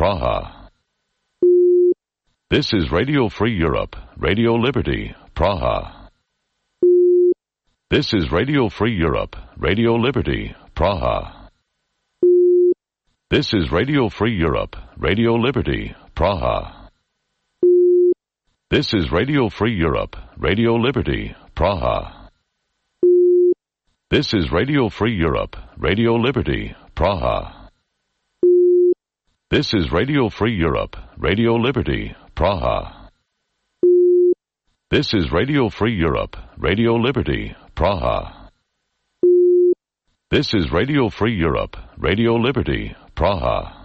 Praha. This is Radio Free Europe, Radio Liberty, Praha. This is Radio Free Europe, Radio Liberty, Praha. This is Radio Free Europe, Radio Liberty, Praha. This is Radio Free Europe, Radio Liberty, Praha. This is Radio Free Europe, Radio Liberty, Praha. This is Radio Free Europe, Radio Liberty, Praha. This is Radio Free Europe, Radio Liberty, Praha. This is Radio Free Europe, Radio Liberty, Praha.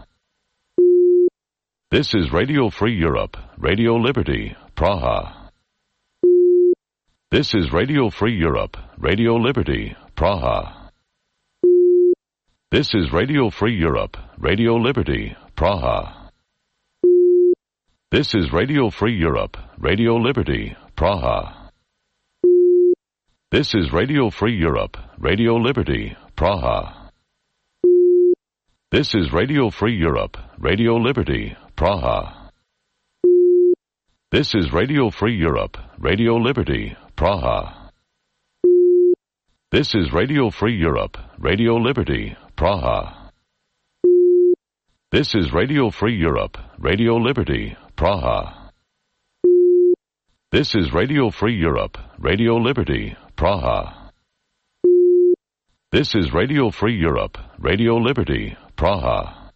This is Radio Free Europe, Radio Liberty, Praha. This is Radio Free Europe, Radio Liberty, Praha. This is Radio Free Europe, Radio Liberty, Praha. This is Radio Free Europe, Radio Liberty, Praha. This is Radio Free Europe, Radio Liberty, Praha. This is Radio Free Europe, Radio Liberty, Praha. This is Radio Free Europe, Radio Liberty, Praha. This is Radio Free Europe, Radio Liberty, Praha. This is Radio Free Europe, Radio Liberty, Praha. This is Radio Free Europe, Radio Liberty, Praha. This is Radio Free Europe, Radio Liberty, Praha.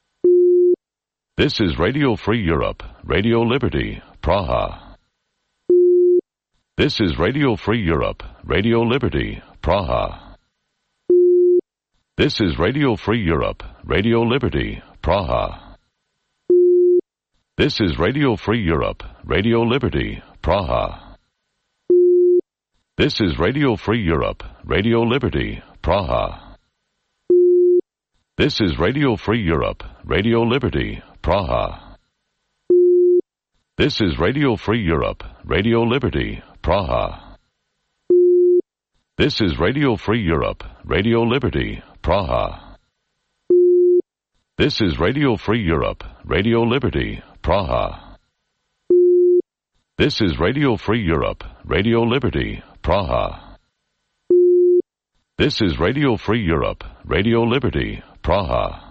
This is Radio Free Europe, Radio Liberty, Praha. This is Radio Free Europe, Radio Liberty, Praha. This is Radio Free Europe, Radio Liberty, Praha. This is Radio Free Europe, Radio Liberty, Praha. This is Radio Free Europe, Radio Liberty, Praha. This is Radio Free Europe, Radio Liberty, Praha. This is Radio Free Europe, Radio Liberty, Praha. This is Radio Free Europe, Radio Liberty, Praha. This is Radio Free Europe, Radio Liberty, Praha. This is Radio Free Europe, Radio Liberty, Praha. This is Radio Free Europe, Radio Liberty, Praha.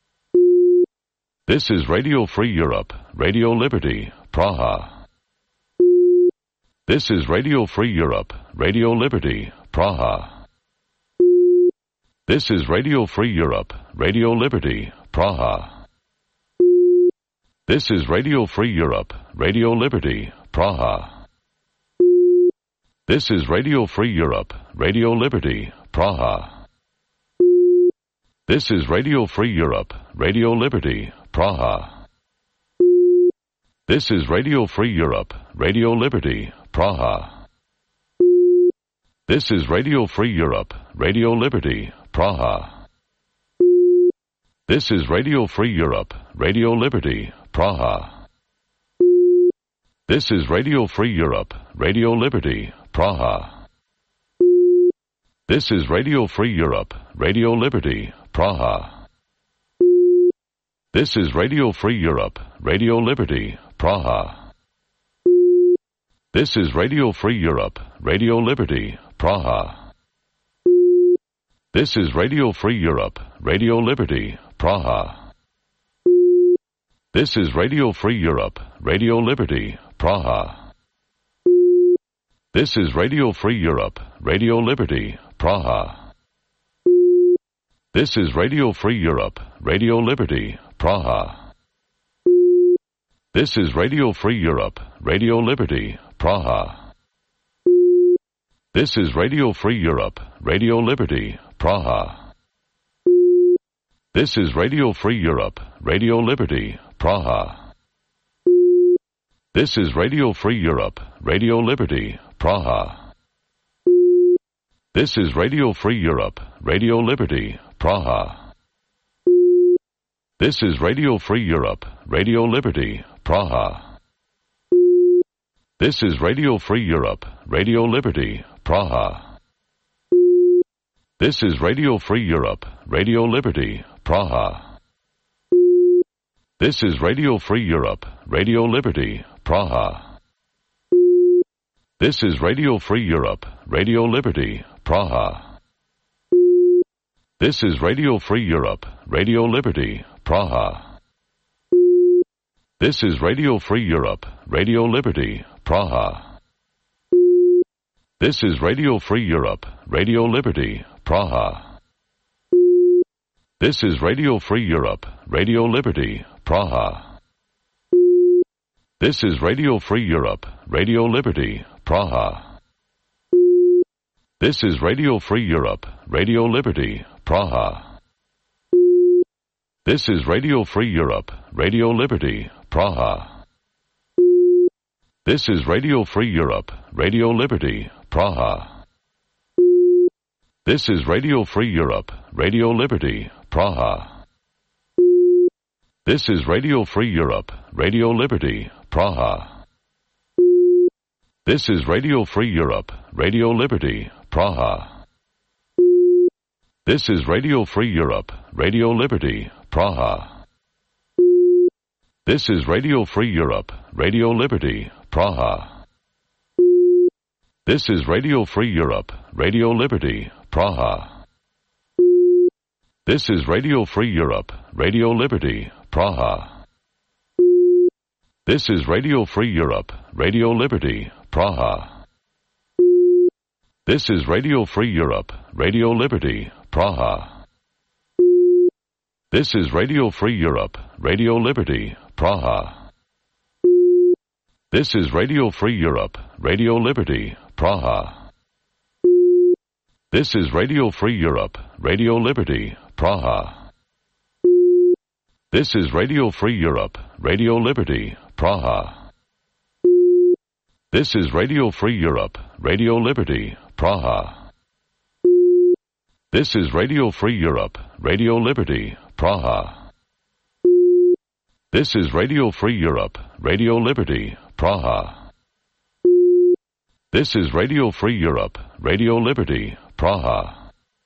This is Radio Free Europe, Radio Liberty, Praha. This is Radio Free Europe, Radio Liberty, Praha. This is Radio Free Europe, Radio Liberty, Praha. This is Radio Free Europe, Radio Liberty, Praha. This is Radio Free Europe, Radio Liberty, Praha. This is Radio Free Europe, Radio Liberty, Praha. This is Radio Free Europe, Radio Liberty, Praha. This is Radio Free Europe, Radio Liberty, Praha. This is Radio Free Europe, Radio Liberty, Praha. This is Radio Free Europe, Radio Liberty, Praha. This is Radio Free Europe, Radio Liberty, Praha. This is Radio Free Europe, Radio Liberty, Praha. This is Radio Free Europe, Radio Liberty, Praha. This is Radio Free Europe, Radio Liberty, Praha. This is Radio Free Europe, Radio Liberty, Praha. This is Radio Free Europe, Radio Liberty, Praha. This is Radio Free Europe, Radio Liberty, Praha. This is Radio Free Europe, Radio Liberty, Praha. This is Radio Free Europe, Radio Liberty, Praha. This is Radio Free Europe, Radio Liberty, Praha. This is Radio Free Europe, Radio Liberty, Praha. This is Radio Free Europe, Radio Liberty, Praha. This is Radio Free Europe, Radio Liberty, Praha. This is Radio Free Europe, Radio Liberty, Praha. This is Radio Free Europe, Radio Liberty, Praha. This is Radio Free Europe, Radio Liberty, Praha. This is Radio Free Europe, Radio Liberty, Praha. This is Radio Free Europe, Radio Liberty, Praha. This is Radio Free Europe, Radio Liberty, Praha. This is Radio Free Europe, Radio Liberty, Praha. This is Radio Free Europe, Radio Liberty, Praha. This is Radio Free Europe, Radio Liberty, Praha. This is Radio Free Europe, Radio Liberty, Praha. This is Radio Free Europe, Radio Liberty, Praha. This is Radio Free Europe, Radio Liberty, Praha. This is Radio Free Europe, Radio Liberty, Praha. This is Radio Free Europe, Radio Liberty, Praha. This is Radio Free Europe, Radio Liberty, Praha. This is Radio Free Europe, Radio Liberty, Praha. This is Radio Free Europe, Radio Liberty, Praha. This is Radio Free Europe, Radio Liberty, Praha. This is Radio Free Europe, Radio Liberty, Praha. This is Radio Free Europe, Radio Liberty, Praha. This is Radio Free Europe, Radio Liberty, Praha. This is Radio Free Europe, Radio Liberty, Praha. This is Radio Free Europe, Radio Liberty, Praha. This is Radio Free Europe, Radio Liberty, Praha. This is Radio Free Europe, Radio Liberty, Praha. This is Radio Free Europe, Radio Liberty, Praha. This is Radio Free Europe, Radio Liberty, Praha. This is Radio Free Europe, Radio Liberty, Praha. This is Radio Free Europe, Radio Liberty, Praha.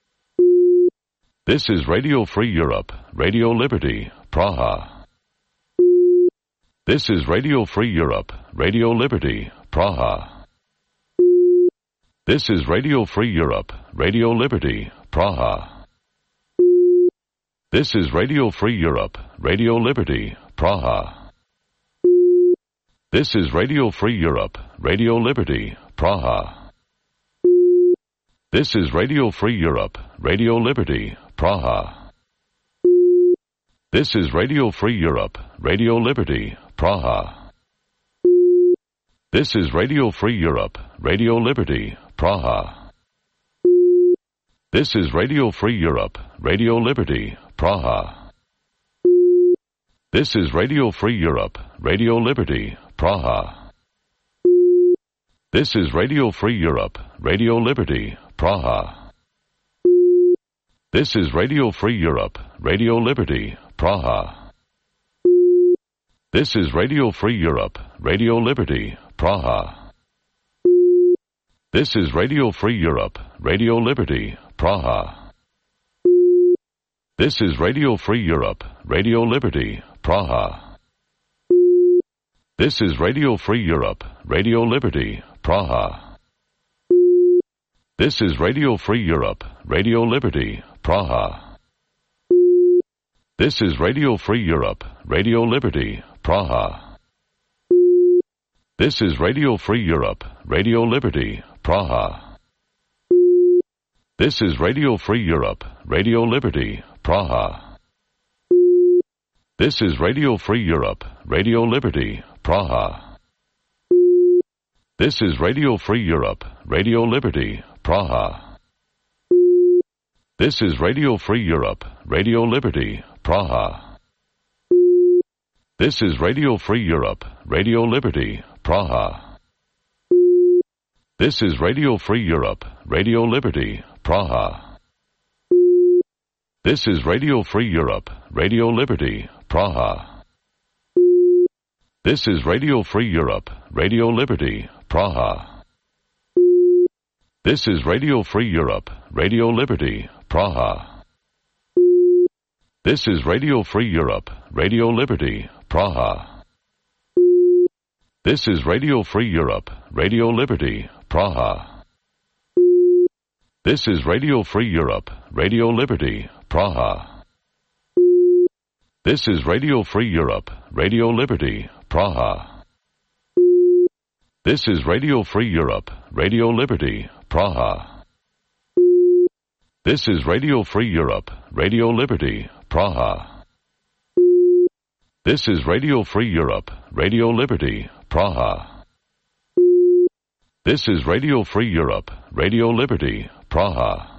This is Radio Free Europe, Radio Liberty, Praha. This is Radio Free Europe, Radio Liberty, Praha. This is Radio Free Europe, Radio Liberty, Praha. This is Radio Free Europe, Radio Liberty, Praha. This is Radio Free Europe, Radio Liberty, Praha. This is Radio Free Europe, Radio Liberty, Praha. This is Radio Free Europe, Radio Liberty, Praha. This is Radio Free Europe, Radio Liberty, Praha. This is Radio Free Europe, Radio Liberty, Praha. This is Radio Free Europe, Radio Liberty, Praha. This is Radio Free Europe, Radio Liberty, Praha. This is Radio Free Europe, Radio Liberty, Praha. This is Radio Free Europe, Radio Liberty, Praha. This is Radio Free Europe, Radio Liberty, Praha. This is Radio Free Europe, Radio Liberty, Praha. This is Radio Free Europe, Radio Liberty, Praha. This is Radio Free Europe, Radio Liberty, Praha. This is Radio Free Europe, Radio Liberty, Praha. This is Radio Free Europe, Radio Liberty, Praha. This is Radio Free Europe, Radio Liberty, Praha. This is Radio Free Europe, Radio Liberty, Praha. This is Radio Free Europe, Radio Liberty, Praha. This is Radio Free Europe, Radio Liberty, Praha. This is Radio Free Europe, Radio Liberty, Praha. This is Radio Free Europe, Radio Liberty, Praha. This is Radio Free Europe, Radio Liberty, Praha. This is Radio Free Europe, Radio Liberty, Praha. This is Radio Free Europe, Radio Liberty, Praha. This is Radio Free Europe, Radio Liberty, Praha. This is Radio Free Europe, Radio Liberty, Praha. This is Radio Free Europe, Radio Liberty, Praha. This is Radio Free Europe, Radio Liberty, Praha. This is Radio Free Europe, Radio Liberty, Praha. This is Radio Free Europe, Radio Liberty, Praha. This is Radio Free Europe, Radio Liberty, Praha. This is Radio Free Europe, Radio Liberty, Praha.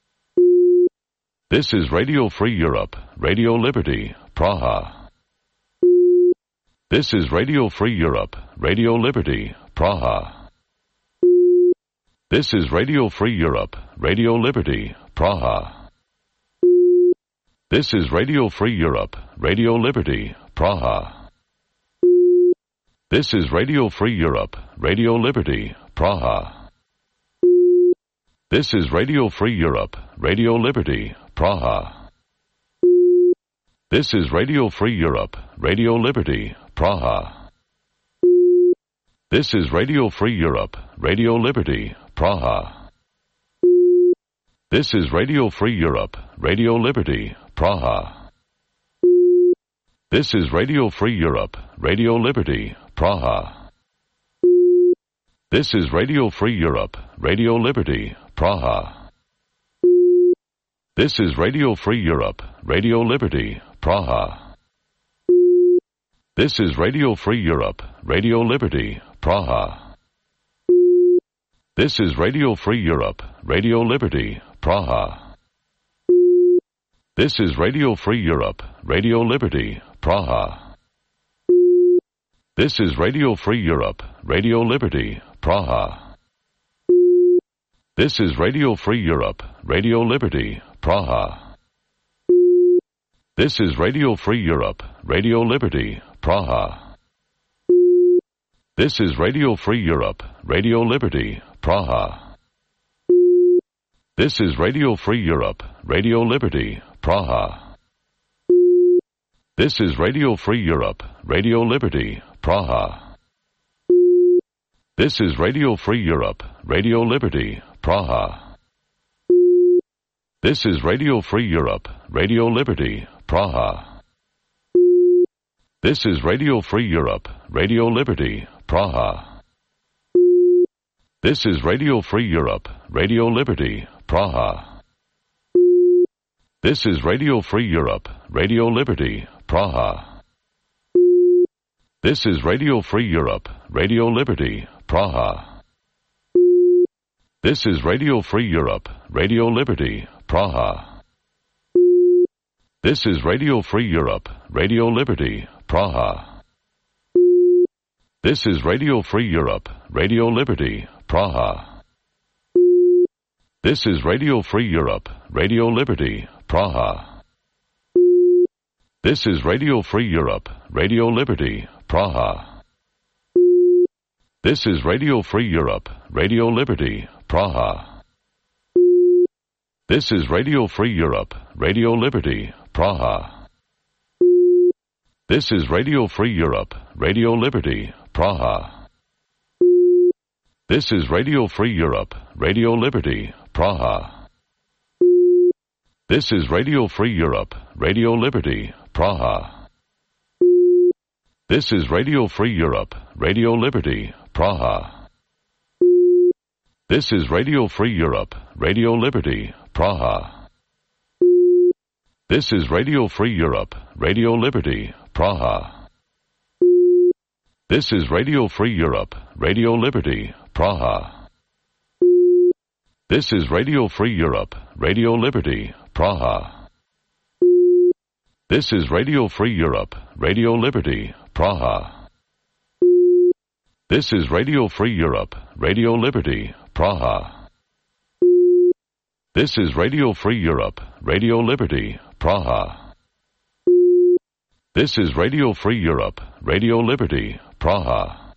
This is Radio Free Europe, Radio Liberty, Praha. This is Radio Free Europe, Radio Liberty, Praha. This is Radio Free Europe, Radio Liberty, Praha. This is Radio Free Europe, Radio Liberty, Praha. This is Radio Free Europe, Radio Liberty, Praha. This is Radio Free Europe, Radio Liberty, Praha. This is Radio Free Europe, Radio Liberty, Praha. This is Radio Free Europe, Radio Liberty, Praha. This is Radio Free Europe, Radio Liberty, Praha. This is Radio Free Europe, Radio Liberty, Praha. This is Radio Free Europe, Radio Liberty, Praha. This is Radio Free Europe, Radio Liberty, Praha. This is Radio Free Europe, Radio Liberty, Praha. This is Radio Free Europe, Radio Liberty, Praha. This is Radio Free Europe, Radio Liberty, Praha. This is Radio Free Europe, Radio Liberty, Praha. This is Radio Free Europe, Radio Liberty, Praha. This is Radio Free Europe, Radio Liberty, Praha. This is Radio Free Europe, Radio Liberty, Praha. This is Radio Free Europe, Radio Liberty, Praha. This is Radio Free Europe, Radio Liberty, Praha. This is Radio Free Europe, Radio Liberty, Praha. This is Radio Free Europe, Radio Liberty, Praha. This is Radio Free Europe, Radio Liberty, Praha. This is Radio Free Europe, Radio Liberty, Praha. This is Radio Free Europe, Radio Liberty, Praha. This is Radio Free Europe, Radio Liberty, Praha. This is Radio Free Europe, Radio Liberty, Praha. This is Radio Free Europe, Radio Liberty, Praha. This is Radio Free Europe, Radio Liberty, Praha. This is Radio Free Europe, Radio Liberty, Praha. This is Radio Free Europe, Radio Liberty, Praha. This is Radio Free Europe, Radio Liberty, Praha. This is Radio Free Europe, Radio Liberty, Praha. This is Radio Free Europe, Radio Liberty, Praha. This is Radio Free Europe, Radio Liberty, Praha. This is Radio Free Europe, Radio Liberty, Praha. This is Radio Free Europe, Radio Liberty, Praha. This is Radio Free Europe, Radio Liberty, Praha. This is Radio Free Europe, Radio Liberty, Praha. This is Radio Free Europe, Radio Liberty, Praha. This is Radio Free Europe, Radio Liberty, Praha. This is Radio Free Europe, Radio Liberty, Praha. This is Radio Free Europe, Radio Liberty, Praha. This is Radio Free Europe, Radio Liberty, Praha. This is Radio Free Europe, Radio Liberty, Praha.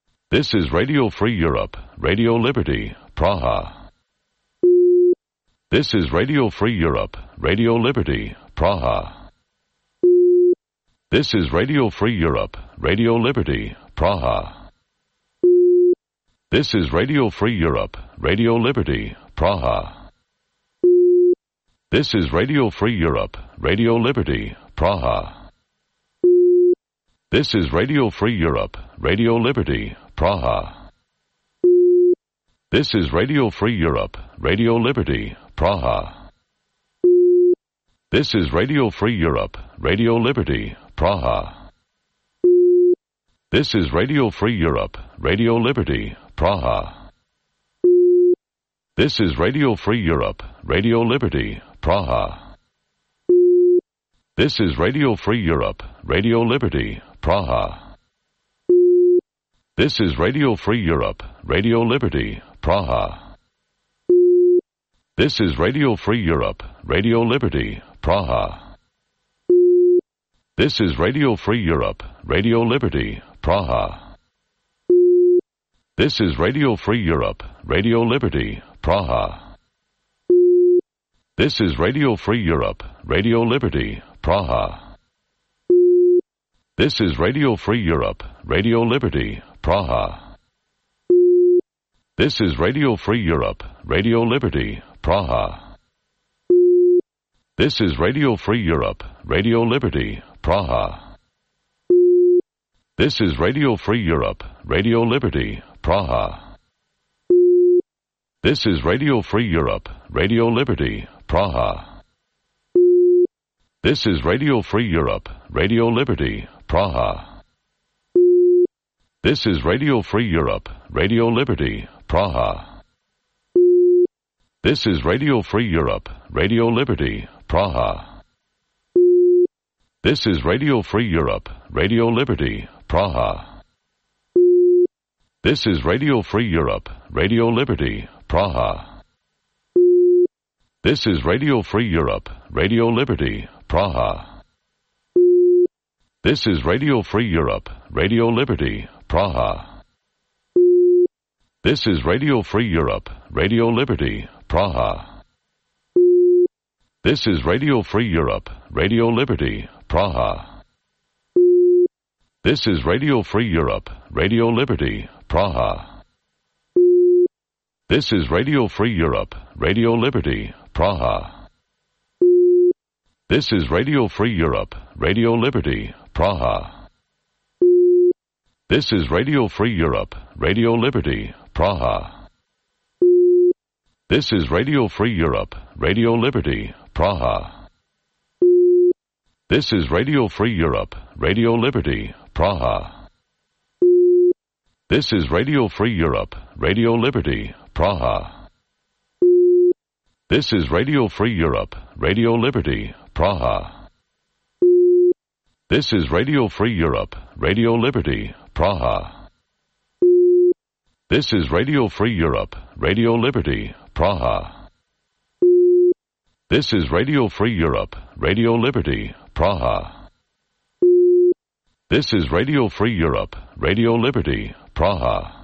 This is Radio Free Europe, Radio Liberty, Praha. This is Radio Free Europe, Radio Liberty, Praha. This is Radio Free Europe, Radio Liberty, Praha. This is Radio Free Europe, Radio Liberty, Praha. This is Radio Free Europe, Radio Liberty, Praha. This is Radio Free Europe, Radio Liberty, Praha. This is Radio Free Europe, Radio Liberty, Praha. This is Radio Free Europe, Radio Liberty, Praha. This is Radio Free Europe, Radio Liberty, Praha. This is Radio Free Europe, Radio Liberty, Praha. This is Radio Free Europe, Radio Liberty, Praha. This is Radio Free Europe, Radio Liberty, Praha. This is Radio Free Europe, Radio Liberty, Praha. This is Radio Free Europe, Radio Liberty, Praha. This is Radio Free Europe, Radio Liberty, Praha. This is Radio Free Europe, Radio Liberty, Praha. This is Radio Free Europe, Radio Liberty, Praha. This is Radio Free Europe, Radio Liberty, Praha. This is Radio Free Europe, Radio Liberty, Praha. This is Radio Free Europe, Radio Liberty, Praha. This is Radio Free Europe, Radio Liberty, Praha. This is Radio Free Europe, Radio Liberty, Praha. This is Radio Free Europe, Radio Liberty, Praha. This is Radio Free Europe, Radio Liberty, Praha. This is Radio Free Europe, Radio Liberty, Praha. This is Radio Free Europe, Radio Liberty, Praha. This is Radio Free Europe, Radio Liberty, Praha. This is Radio Free Europe, Radio Liberty, Praha. This is Radio Free Europe, Radio Liberty, Praha. This is Radio Free Europe, Radio Liberty, Praha. This is Radio Free Europe, Radio Liberty, Praha. This is Radio Free Europe, Radio Liberty, Praha. This is Radio Free Europe, Radio Liberty, Praha. This is Radio Free Europe, Radio Liberty, Praha. This is Radio Free Europe, Radio Liberty, Praha. This is Radio Free Europe, Radio Liberty, Praha. This is Radio Free Europe, Radio Liberty, Praha. This is Radio Free Europe, Radio Liberty, Praha. This is Radio Free Europe, Radio Liberty, Praha. This is Radio Free Europe, Radio Liberty, Praha. This is Radio Free Europe, Radio Liberty, Praha. This is Radio Free Europe, Radio Liberty, Praha.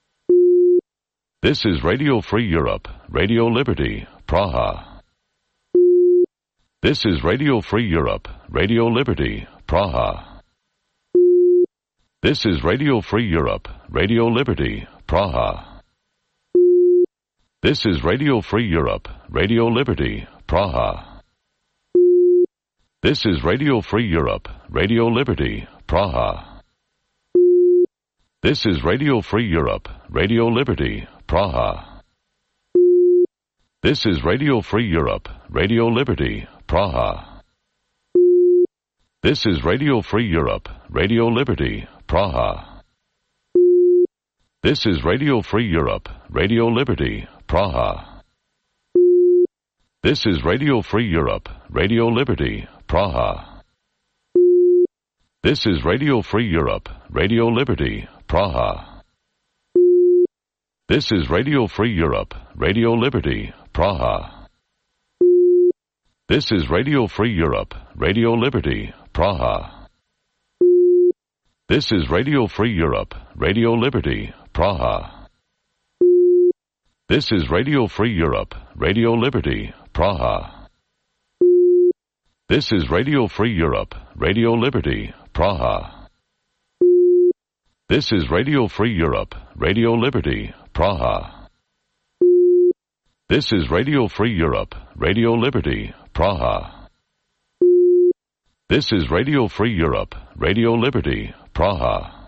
This is Radio Free Europe, Radio Liberty, Praha. This is Radio Free Europe, Radio Liberty, Praha. This is Radio Free Europe, Radio Liberty, Praha. This is Radio Free Europe, Radio Liberty, Praha. This is Radio Free Europe, Radio Liberty, Praha. This is Radio Free Europe, Radio Liberty, Praha. This is Radio Free Europe, Radio Liberty, Praha. This is Radio Free Europe, Radio Liberty, Praha. This is Radio Free Europe, Radio Liberty, Praha. This is Radio Free Europe, Radio Liberty, Praha. This is Radio Free Europe, Radio Liberty, Praha. This is Radio Free Europe, Radio Liberty, Praha. This is Radio Free Europe, Radio Liberty, Praha. This is Radio Free Europe, Radio Liberty, Praha. This is Radio Free Europe, Radio Liberty, Praha. This is Radio Free Europe, Radio Liberty, Praha. This is Radio Free Europe, Radio Liberty, Praha. This is Radio Free Europe, Radio Liberty, Praha. This is Radio Free Europe, Radio Liberty, Praha.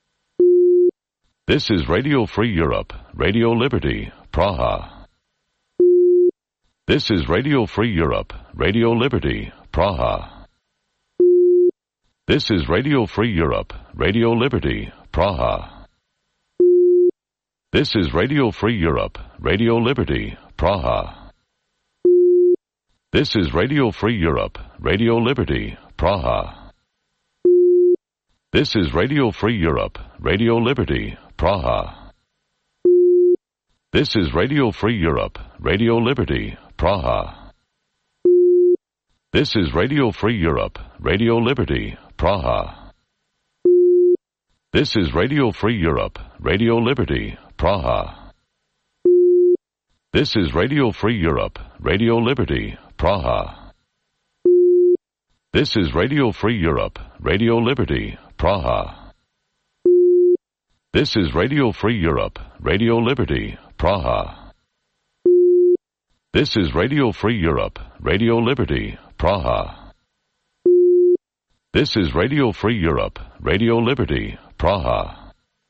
This is Radio Free Europe, Radio Liberty, Praha. This is Radio Free Europe, Radio Liberty, Praha. This is Radio Free Europe, Radio Liberty, Praha. This is Radio Free Europe, Radio Liberty, Praha. This is Radio Free Europe, Radio Liberty, Praha. This is Radio Free Europe, Radio Liberty, Praha. This is Radio Free Europe, Radio Liberty, Praha. This is Radio Free Europe, Radio Liberty, Praha. This is Radio Free Europe, Radio Liberty, Praha. This is Radio Free Europe, Radio Liberty, Praha. This is Radio Free Europe, Radio Liberty, Praha. This is Radio Free Europe, Radio Liberty, Praha. This is Radio Free Europe, Radio Liberty, Praha. This is Radio Free Europe, Radio Liberty, Praha.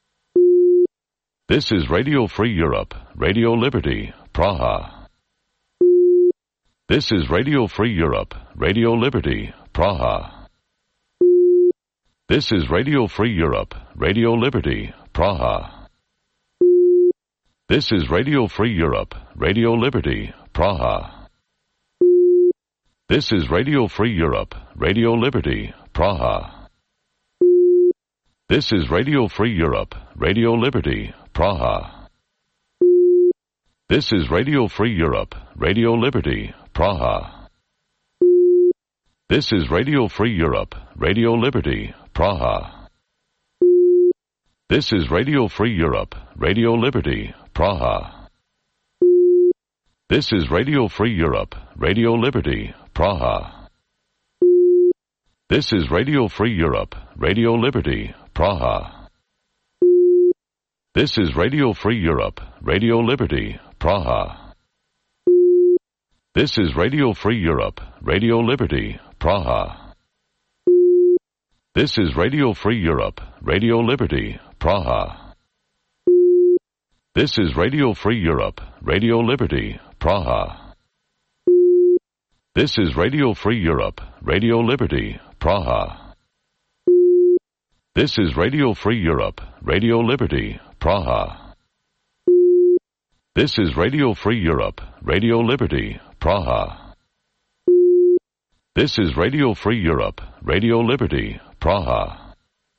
This is Radio Free Europe, Radio Liberty, Praha. This is Radio Free Europe, Radio Liberty, Praha. This is Radio Free Europe, Radio Liberty, Praha. This is Radio Free Europe, Radio Liberty, Praha. This is Radio Free Europe, Radio Liberty, Praha. This is Radio Free Europe, Radio Liberty, Praha. This is Radio Free Europe, Radio Liberty, Praha. This is Radio Free Europe, Radio Liberty, Praha. This is Radio Free Europe, Radio Liberty, Praha. This is Radio Free Europe, Radio Liberty, Praha. This is Radio Free Europe, Radio Liberty, Praha. This is Radio Free Europe, Radio Liberty, Praha. This is Radio Free Europe, Radio Liberty, Praha. This is Radio Free Europe, Radio Liberty, Praha. This is Radio Free Europe, Radio Liberty, Praha. This is Radio Free Europe, Radio Liberty, Praha. This is Radio Free Europe, Radio Liberty, Praha. This is Radio Free Europe, Radio Liberty, Praha. This is Radio Free Europe, Radio Liberty, Praha.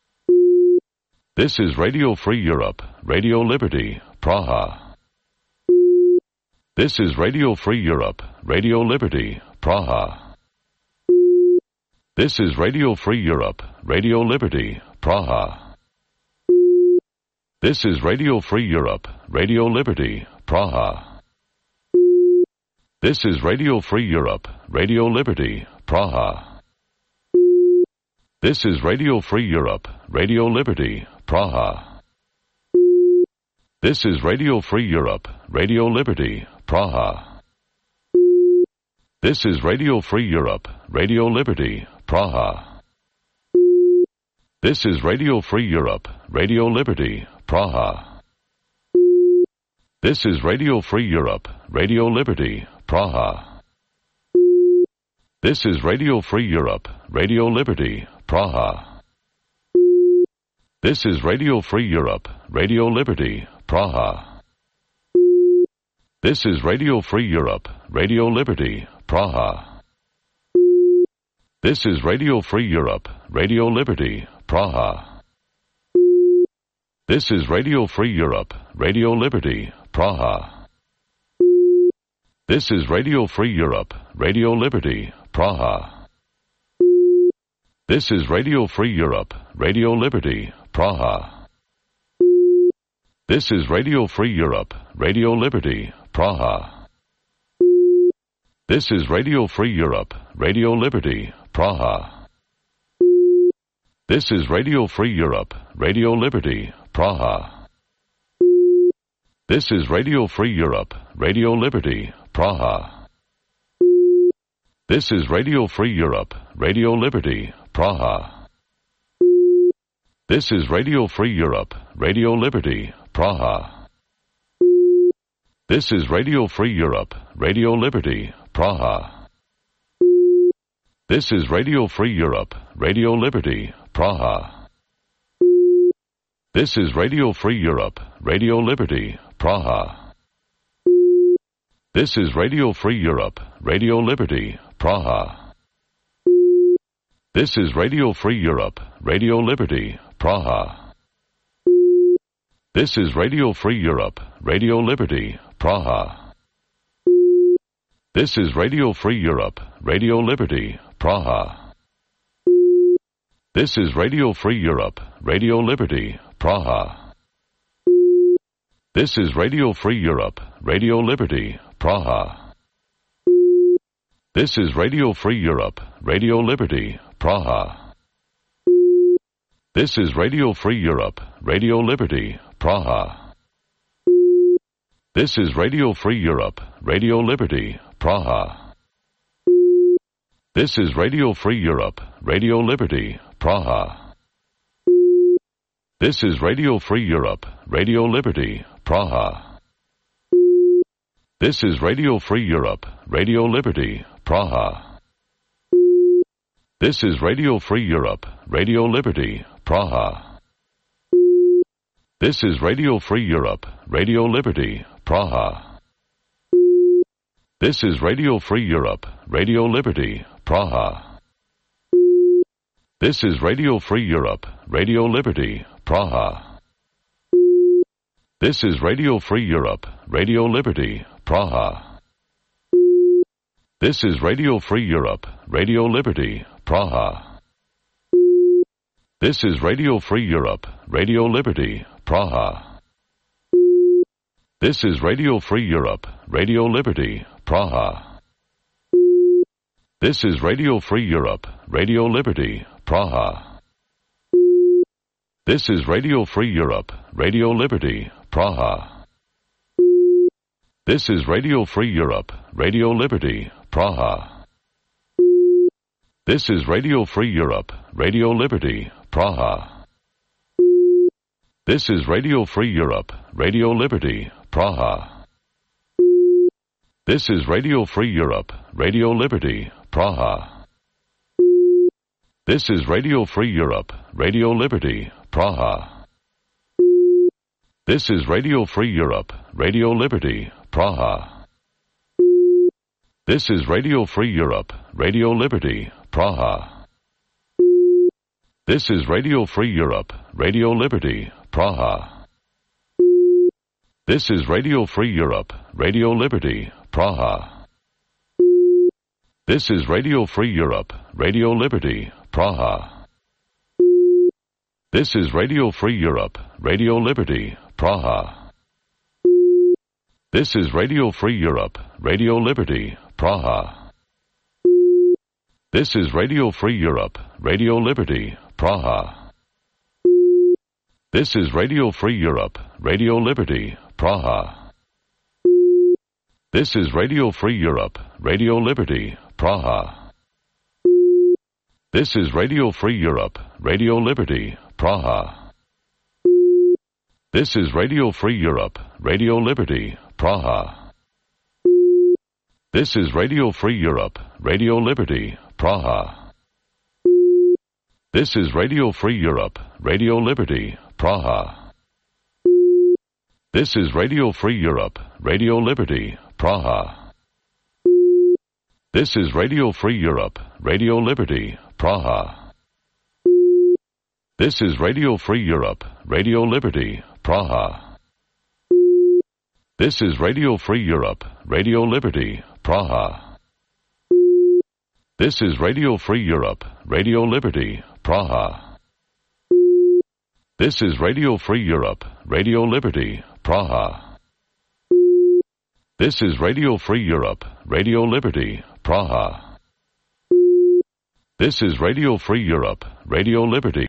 This is Radio Free Europe, Radio Liberty, Praha. This is Radio Free Europe, Radio Liberty, Praha. This is Radio Free Europe, Radio Liberty, Praha. This is Radio Free Europe, Radio Liberty, Praha. This is Radio Free Europe, Radio Liberty, Praha. This is Radio Free Europe, Radio Liberty, Praha. This is Radio Free Europe, Radio Liberty, Praha. This is Radio Free Europe, Radio Liberty, Praha. This is Radio Free Europe, Radio Liberty, Praha. This is Radio Free Europe, Radio Liberty, Praha. This is Radio Free Europe, Radio Liberty, Praha. This is Radio Free Europe, Radio Liberty, Praha. This is Radio Free Europe, Radio Liberty, Praha. This is Radio Free Europe, Radio Liberty, Praha. This is Radio Free Europe, Radio Liberty, Praha. This is Radio Free Europe, Radio Liberty, Praha. This is Radio Free Europe, Radio Liberty, Praha. This is Radio Free Europe, Radio Liberty, Praha. This is Radio Free Europe, Radio Liberty, Praha. This is Radio Free Europe, Radio Liberty, Praha. This is Radio Free Europe, Radio Liberty, Praha. This is Radio Free Europe, Radio Liberty, Praha. This is Radio Free Europe, Radio Liberty, Praha. This is Radio Free Europe, Radio Liberty, Praha. This is Radio Free Europe, Radio Liberty, Praha. This is Radio Free Europe, Radio Liberty, Praha. This is Radio Free Europe, Radio Liberty, Praha. This is Radio Free Europe, Radio Liberty, Praha. This is Radio Free Europe, Radio Liberty, Praha. This is Radio Free Europe, Radio Liberty, Praha. This is Radio Free Europe, Radio Liberty, Praha. This is Radio Free Europe, Radio Liberty, Praha. This is Radio Free Europe, Radio Liberty, Praha. This is Radio Free Europe, Radio Liberty, Praha. This is Radio Free Europe, Radio Liberty, Praha. This is Radio Free Europe, Radio Liberty, Praha. This is Radio Free Europe, Radio Liberty, Praha. This is Radio Free Europe, Radio Liberty, Praha. This is Radio Free Europe, Radio Liberty, Praha. This is Radio Free Europe, Radio Liberty, Praha. This is Radio Free Europe, Radio Liberty, Praha. This is Radio Free Europe, Radio Liberty, Praha. This is Radio Free Europe, Radio Liberty, Praha. This is Radio Free Europe, Radio Liberty, Praha. This is Radio Free Europe, Radio Liberty, Praha. This is Radio Free Europe, Radio Liberty, Praha. This is Radio Free Europe, Radio Liberty, Praha. This is Radio Free Europe, Radio Liberty, Praha. This is Radio Free Europe, Radio Liberty, Praha. This is Radio Free Europe, Radio Liberty, Praha. This is Radio Free Europe, Radio Liberty, Praha. This is Radio Free Europe, Radio Liberty, Praha. This is Radio Free Europe, Radio Liberty, Praha. This is Radio Free Europe, Radio Liberty, Praha. This is Radio Free Europe, Radio Liberty, Praha. This is Radio Free Europe, Radio Liberty, Praha. This is Radio Free Europe, Radio Liberty, Praha. This is Radio Free Europe, Radio Liberty, Praha. This is Radio Free Europe, Radio Liberty, Praha. This is Radio Free Europe, Radio Liberty, Praha. This is Radio Free Europe, Radio Liberty, Praha. This is Radio Free Europe, Radio Liberty, Praha. This is Radio Free Europe, Radio Liberty, Praha. This is Radio Free Europe, Radio Liberty, Praha. This is Radio Free Europe, Radio Liberty, Praha. This is Radio Free Europe, Radio Liberty, Praha. This is Radio Free Europe, Radio Liberty, Praha. This is Radio Free Europe, Radio Liberty, Praha. This is Radio Free Europe, Radio Liberty, Praha. This is Radio Free Europe, Radio Liberty, Praha. This is Radio Free Europe, Radio Liberty, Praha. This is Radio Free Europe, Radio Liberty, Praha. This is Radio Free Europe, Radio Liberty, Praha. This is Radio Free Europe, Radio Liberty, Praha. This is Radio Free Europe, Radio Liberty.